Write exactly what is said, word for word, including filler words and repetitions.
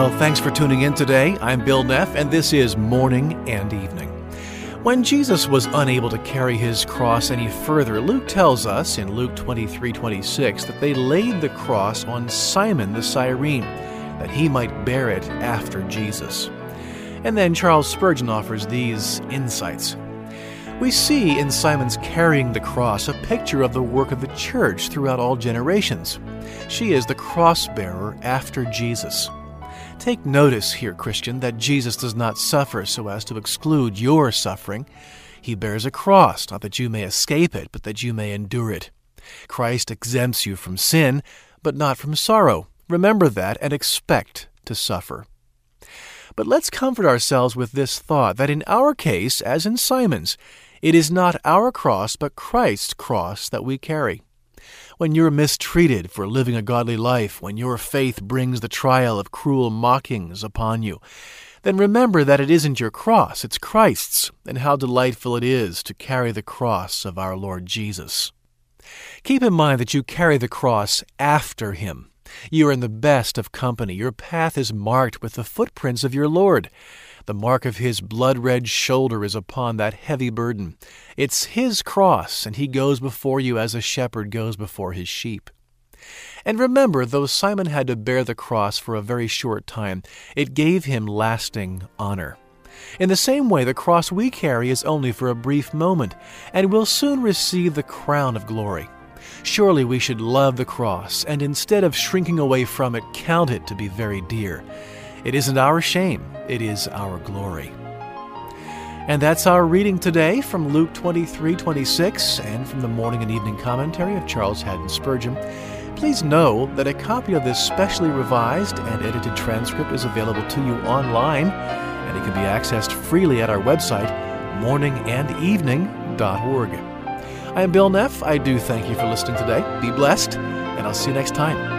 Well, thanks for tuning in today. I'm Bill Neff, and this is Morning and Evening. When Jesus was unable to carry his cross any further, Luke tells us in Luke twenty-three twenty-six that they laid the cross on Simon the Cyrene, that he might bear it after Jesus. And then Charles Spurgeon offers these insights. We see in Simon's carrying the cross a picture of the work of the church throughout all generations. She is the cross-bearer after Jesus. Take notice here, Christian, that Jesus does not suffer so as to exclude your suffering. He bears a cross, not that you may escape it, but that you may endure it. Christ exempts you from sin, but not from sorrow. Remember that and expect to suffer. But let's comfort ourselves with this thought, that in our case, as in Simon's, it is not our cross, but Christ's cross that we carry. When you're mistreated for living a godly life, when your faith brings the trial of cruel mockings upon you, then remember that it isn't your cross, it's Christ's, and how delightful it is to carry the cross of our Lord Jesus. Keep in mind that you carry the cross after him. You are in the best of company. Your path is marked with the footprints of your Lord. The mark of his blood-red shoulder is upon that heavy burden. It's his cross, and he goes before you as a shepherd goes before his sheep. And remember, though Simon had to bear the cross for a very short time, it gave him lasting honor. In the same way, the cross we carry is only for a brief moment, and will soon receive the crown of glory. Surely we should love the cross, and instead of shrinking away from it, count it to be very dear. It isn't our shame, it is our glory. And that's our reading today from Luke twenty-three twenty-six and from the Morning and Evening Commentary of Charles Haddon Spurgeon. Please know that a copy of this specially revised and edited transcript is available to you online, and it can be accessed freely at our website, morning and evening dot org. I am Bill Neff. I do thank you for listening today. Be blessed, and I'll see you next time.